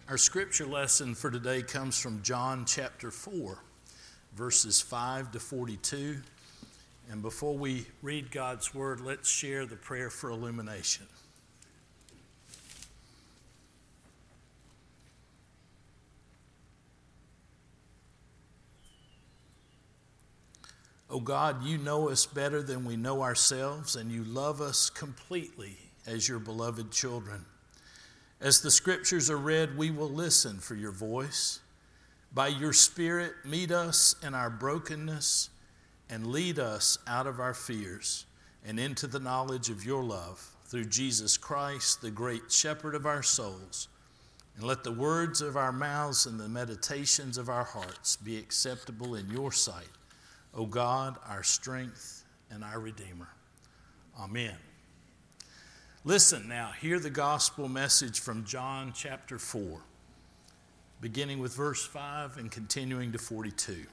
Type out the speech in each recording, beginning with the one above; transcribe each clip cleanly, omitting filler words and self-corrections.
Our scripture lesson for today comes from John chapter 4, verses 5 to 42. And before we read God's word, let's share the prayer for illumination. Oh God, you know us better than we know ourselves, and you love us completely as your beloved children. As the scriptures are read, we will listen for your voice. By your Spirit, meet us in our brokenness and lead us out of our fears and into the knowledge of your love through Jesus Christ, the great shepherd of our souls. And let the words of our mouths and the meditations of our hearts be acceptable in your sight, O God, our strength and our Redeemer. Amen. Listen now, hear the gospel message from John chapter 4, beginning with verse 5 and continuing to 42.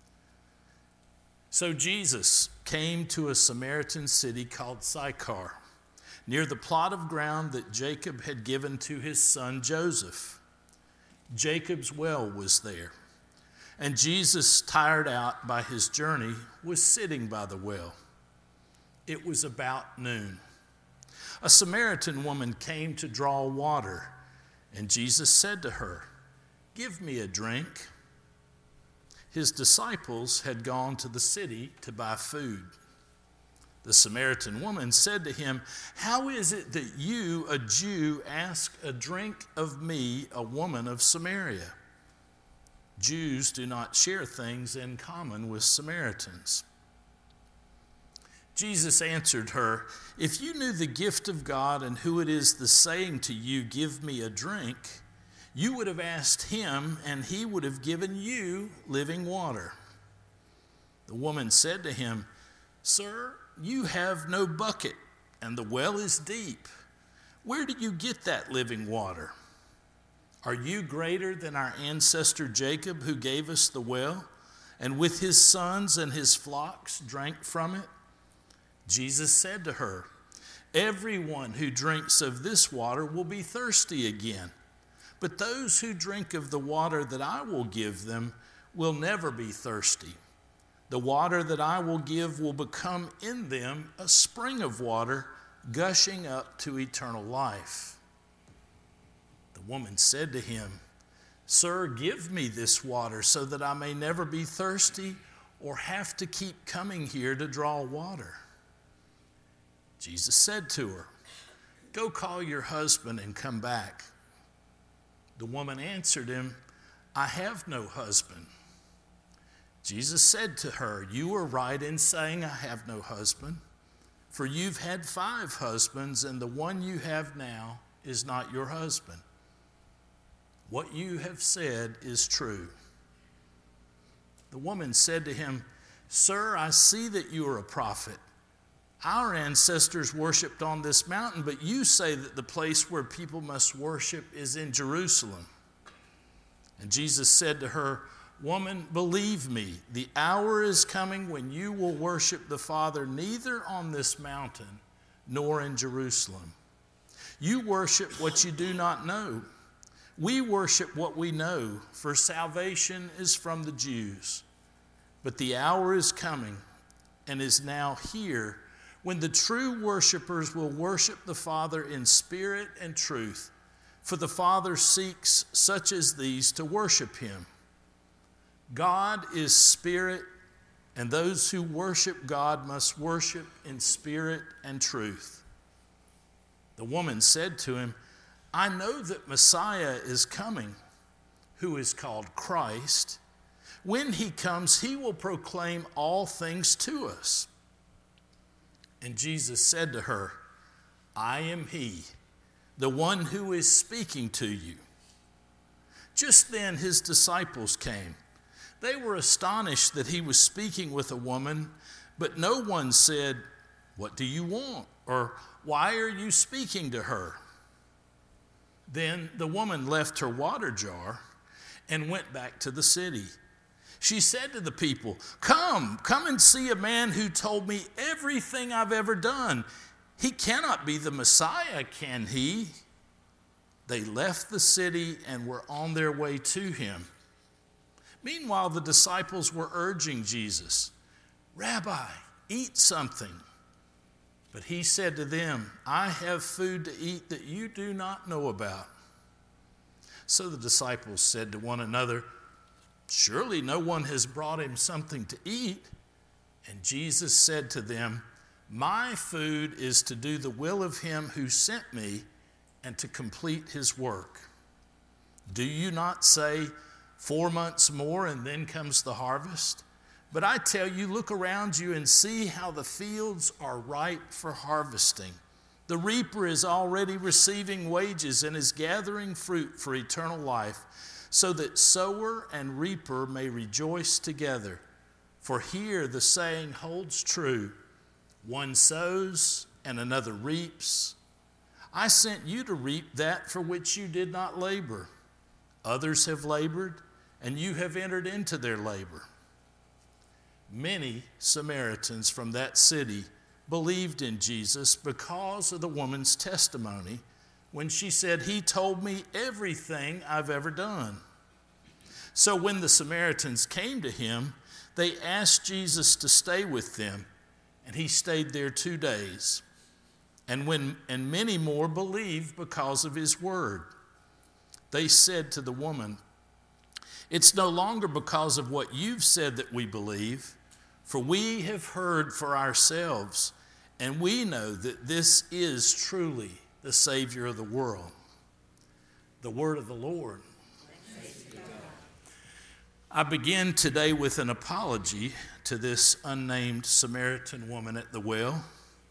So Jesus came to a Samaritan city called Sychar, near the plot of ground that Jacob had given to his son Joseph. Jacob's well was there, and Jesus, tired out by his journey, was sitting by the well. It was about noon. A Samaritan woman came to draw water, and Jesus said to her, "Give me a drink." His disciples had gone to the city to buy food. The Samaritan woman said to him, "How is it that you, a Jew, ask a drink of me, a woman of Samaria?" Jews do not share things in common with Samaritans. Jesus answered her, "If you knew the gift of God and who it is that's saying to you, 'Give me a drink,' you would have asked him, and he would have given you living water." The woman said to him, "Sir, you have no bucket, and the well is deep. Where do you get that living water? Are you greater than our ancestor Jacob, who gave us the well, and with his sons and his flocks drank from it?" Jesus said to her, "Everyone who drinks of this water will be thirsty again, but those who drink of the water that I will give them will never be thirsty. The water that I will give will become in them a spring of water gushing up to eternal life." The woman said to him, "Sir, give me this water so that I may never be thirsty or have to keep coming here to draw water." Jesus said to her, "Go call your husband and come back." The woman answered him, "I have no husband." Jesus said to her, "You are right in saying, 'I have no husband,' for you've had 5 husbands, and the one you have now is not your husband. What you have said is true." The woman said to him, "Sir, I see that you are a prophet. Our ancestors worshipped on this mountain, but you say that the place where people must worship is in Jerusalem." And Jesus said to her, "Woman, believe me, the hour is coming when you will worship the Father neither on this mountain nor in Jerusalem. You worship what you do not know. We worship what we know, for salvation is from the Jews. But the hour is coming and is now here when the true worshipers will worship the Father in spirit and truth, for the Father seeks such as these to worship him. God is spirit, and those who worship God must worship in spirit and truth." The woman said to him, "I know that Messiah is coming, who is called Christ. When he comes, he will proclaim all things to us." And Jesus said to her, "I am he, the one who is speaking to you." Just then his disciples came. They were astonished that he was speaking with a woman, but no one said, "What do you want?" or "Why are you speaking to her?" Then the woman left her water jar and went back to the city. She said to the people, come and see a man who told me everything I've ever done. He cannot be the Messiah, can he?" they left the city and were on their way to him. Meanwhile, the disciples were urging Jesus, "Rabbi, eat something." But he said to them, "I have food to eat that you do not know about." So the disciples said to one another, "Surely no one has brought him something to eat." And Jesus said to them, "My food is to do the will of him who sent me and to complete his work. Do you not say, 4 months more and then comes the harvest? But I tell you, look around you and see how the fields are ripe for harvesting. The reaper is already receiving wages and is gathering fruit for eternal life, so that sower and reaper may rejoice together. For here the saying holds true, one sows and another reaps. I sent you to reap that for which you did not labor. Others have labored, and you have entered into their labor." Many Samaritans from that city believed in Jesus because of the woman's testimony when she said, "He told me everything I've ever done." So when the Samaritans came to him, they asked Jesus to stay with them, and he stayed there 2 days. And many more believed because of his word. They said to the woman, "It's no longer because of what you've said that we believe, for we have heard for ourselves, and we know that this is truly the Savior of the world." The word of the Lord. I begin today with an apology to this unnamed Samaritan woman at the well.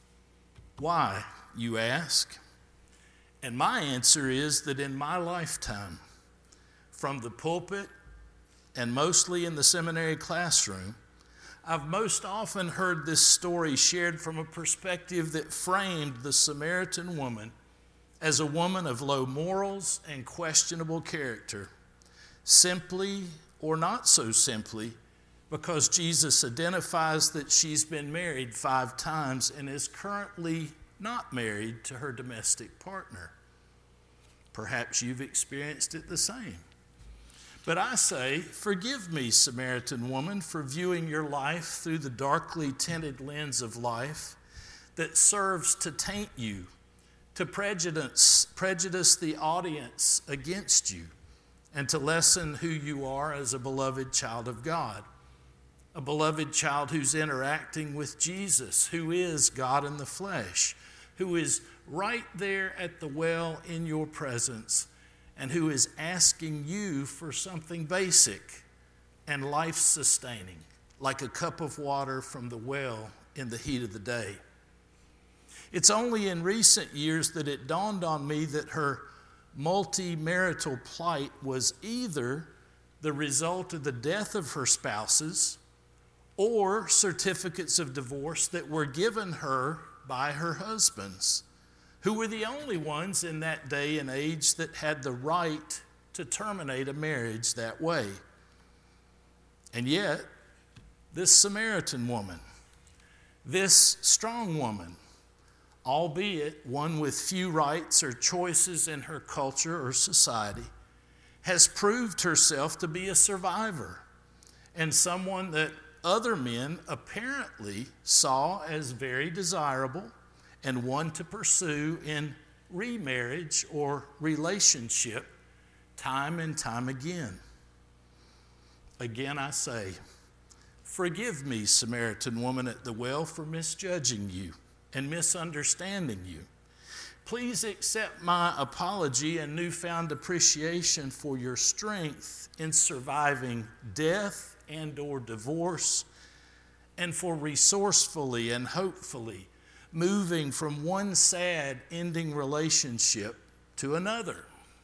Why, you ask? And my answer is that in my lifetime, from the pulpit and mostly in the seminary classroom, I've most often heard this story shared from a perspective that framed the Samaritan woman as a woman of low morals and questionable character, simply or not so simply because Jesus identifies that she's been married 5 times and is currently not married to her domestic partner. Perhaps you've experienced it the same. But I say, forgive me, Samaritan woman, for viewing your life through the darkly tinted lens of life that serves to taint you, to prejudice the audience against you, and to lessen who you are as a beloved child of God, a beloved child who's interacting with Jesus, who is God in the flesh, who is right there at the well in your presence, and who is asking you for something basic and life-sustaining, like a cup of water from the well in the heat of the day. It's only in recent years that it dawned on me that her multi-marital plight was either the result of the death of her spouses or certificates of divorce that were given her by her husbands, who were the only ones in that day and age that had the right to terminate a marriage that way. And yet, this Samaritan woman, this strong woman, albeit one with few rights or choices in her culture or society, has proved herself to be a survivor and someone that other men apparently saw as very desirable and one to pursue in remarriage or relationship time and time again. Again, I say, forgive me, Samaritan woman at the well, for misjudging you and misunderstanding you. Please accept my apology and newfound appreciation for your strength in surviving death and or divorce, and for resourcefully and hopefully moving from one sad ending relationship to another.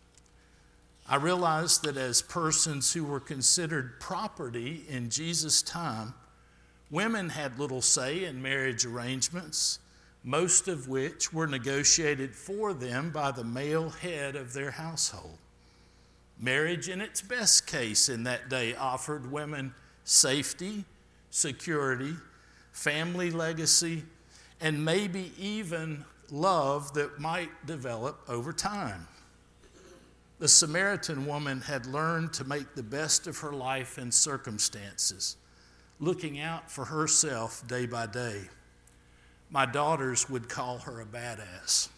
I realize that as persons who were considered property in Jesus' time, women had little say in marriage arrangements, most of which were negotiated for them by the male head of their household. Marriage, in its best case in that day, offered women safety, security, family legacy, and maybe even love that might develop over time. The Samaritan woman had learned to make the best of her life and circumstances, looking out for herself day by day. My daughters would call her a badass.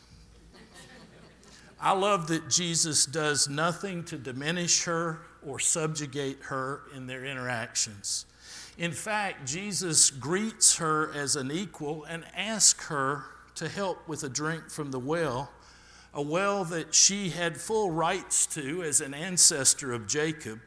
I love that Jesus does nothing to diminish her or subjugate her in their interactions. In fact, Jesus greets her as an equal and asks her to help with a drink from the well, a well that she had full rights to as an ancestor of Jacob.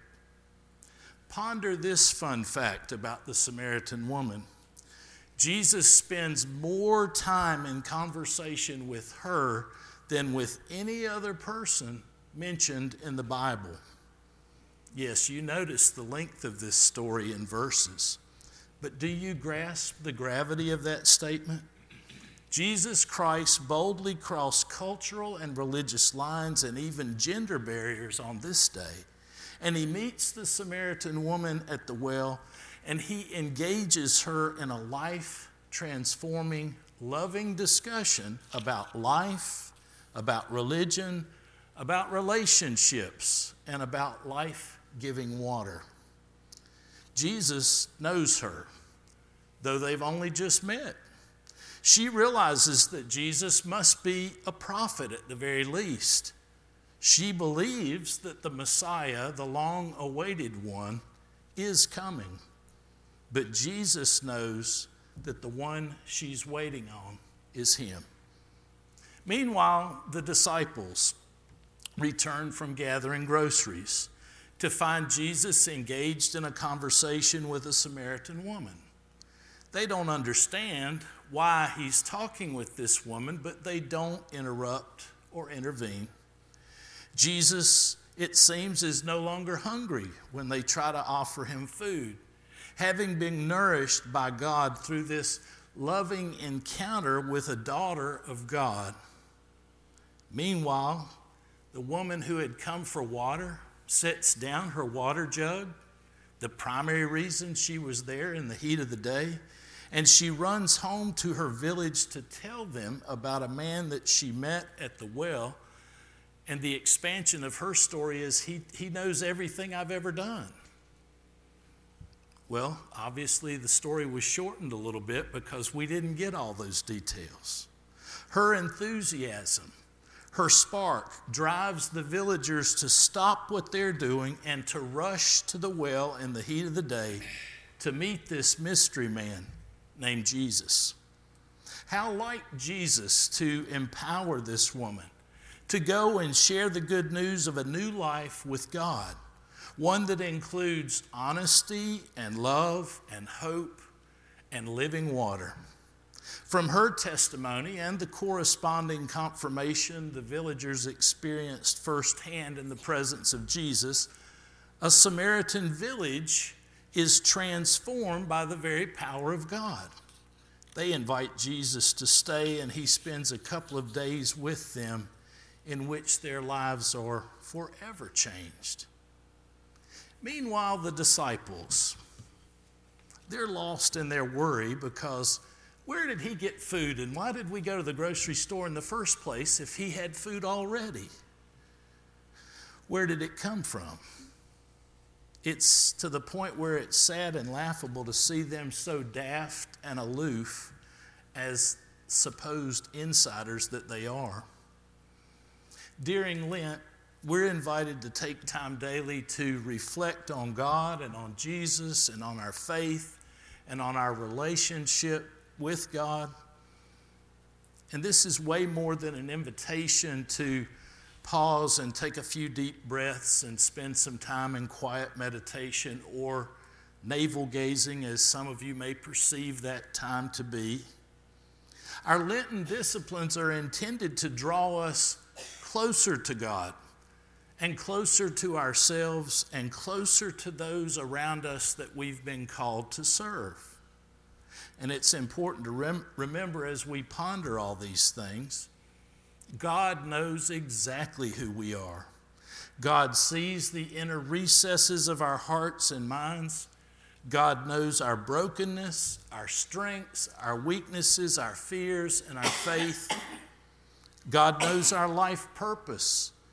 Ponder this fun fact about the Samaritan woman. Jesus spends more time in conversation with her than with any other person mentioned in the Bible. Yes, you notice the length of this story in verses, but do you grasp the gravity of that statement? Jesus Christ boldly crossed cultural and religious lines and even gender barriers on this day. And he meets the Samaritan woman at the well, and he engages her in a life-transforming, loving discussion about life, about religion, about relationships, and about life-giving water. Jesus knows her, though they've only just met. She realizes that Jesus must be a prophet at the very least. She believes that the Messiah, the long-awaited one, is coming. But Jesus knows that the one she's waiting on is him. Meanwhile, the disciples return from gathering groceries to find Jesus engaged in a conversation with a Samaritan woman. They don't understand why he's talking with this woman, but they don't interrupt or intervene. Jesus, it seems, is no longer hungry when they try to offer him food, having been nourished by God through this loving encounter with a daughter of God. Meanwhile, the woman who had come for water sets down her water jug, the primary reason she was there in the heat of the day, and she runs home to her village to tell them about a man that she met at the well. And the expansion of her story is, he knows everything I've ever done. Well, obviously the story was shortened a little bit because we didn't get all those details. Her enthusiasm, her spark, drives the villagers to stop what they're doing and to rush to the well in the heat of the day to meet this mystery man named Jesus. How like Jesus to empower this woman to go and share the good news of a new life with God, one that includes honesty and love and hope and living water. From her testimony and the corresponding confirmation the villagers experienced firsthand in the presence of Jesus, a Samaritan village is transformed by the very power of God. They invite Jesus to stay, and he spends a couple of days with them in which their lives are forever changed. Meanwhile, the disciples, they're lost in their worry because where did he get food, and why did we go to the grocery store in the first place if he had food already? Where did it come from? It's to the point where it's sad and laughable to see them so daft and aloof as supposed insiders that they are. During Lent, we're invited to take time daily to reflect on God and on Jesus and on our faith and on our relationship with God. And this is way more than an invitation to pause and take a few deep breaths and spend some time in quiet meditation or navel gazing, as some of you may perceive that time to be. Our Lenten disciplines are intended to draw us closer to God and closer to ourselves and closer to those around us that we've been called to serve. And it's important to remember as we ponder all these things, God knows exactly who we are. God sees the inner recesses of our hearts and minds. God knows our brokenness, our strengths, our weaknesses, our fears, and our faith. God knows our life purpose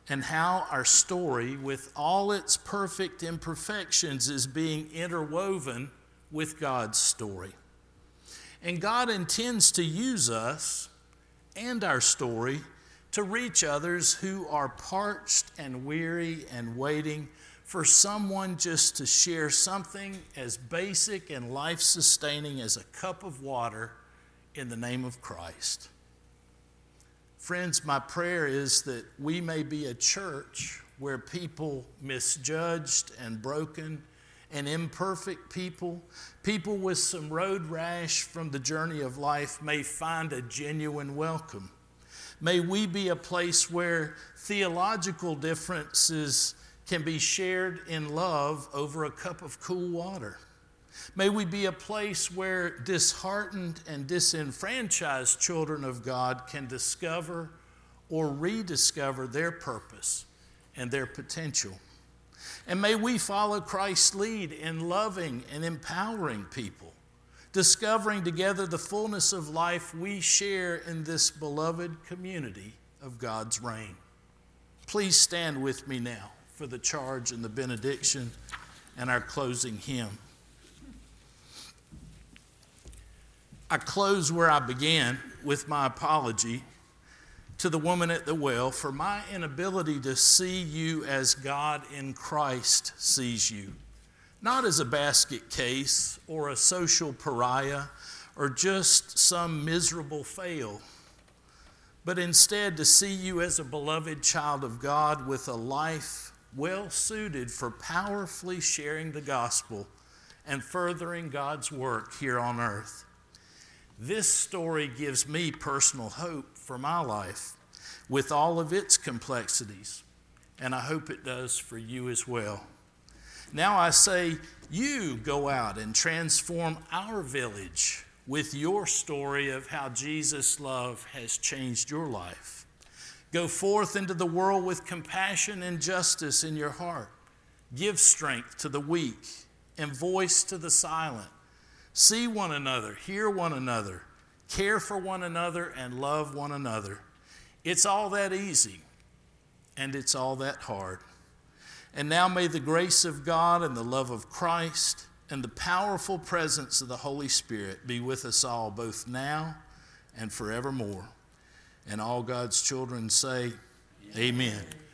and how our story, with all its perfect imperfections, is being interwoven with God's story. And God intends to use us and our story to reach others who are parched and weary and waiting for someone just to share something as basic and life-sustaining as a cup of water in the name of Christ. Friends, my prayer is that we may be a church where people misjudged and broken and imperfect people with some road rash from the journey of life may find a genuine welcome. May we be a place where theological differences can be shared in love over a cup of cool water. May we be a place where disheartened and disenfranchised children of God can discover or rediscover their purpose and their potential. And may we follow Christ's lead in loving and empowering people, discovering together the fullness of life we share in this beloved community of God's reign. Please stand with me now for the charge and the benediction and our closing hymn. I close where I began with my apology to the woman at the well for my inability to see you as God in Christ sees you, not as a basket case or a social pariah or just some miserable fail, but instead to see you as a beloved child of God with a life well suited for powerfully sharing the gospel and furthering God's work here on earth. This story gives me personal hope for my life with all of its complexities, and I hope it does for you as well. Now I say, you go out and transform our village with your story of how Jesus' love has changed your life. Go forth into the world with compassion and justice in your heart. Give strength to the weak and voice to the silent. See one another, hear one another, care for one another, and love one another. It's all that easy, and it's all that hard. And now may the grace of God and the love of Christ and the powerful presence of the Holy Spirit be with us all, both now and forevermore. And all God's children say, Amen.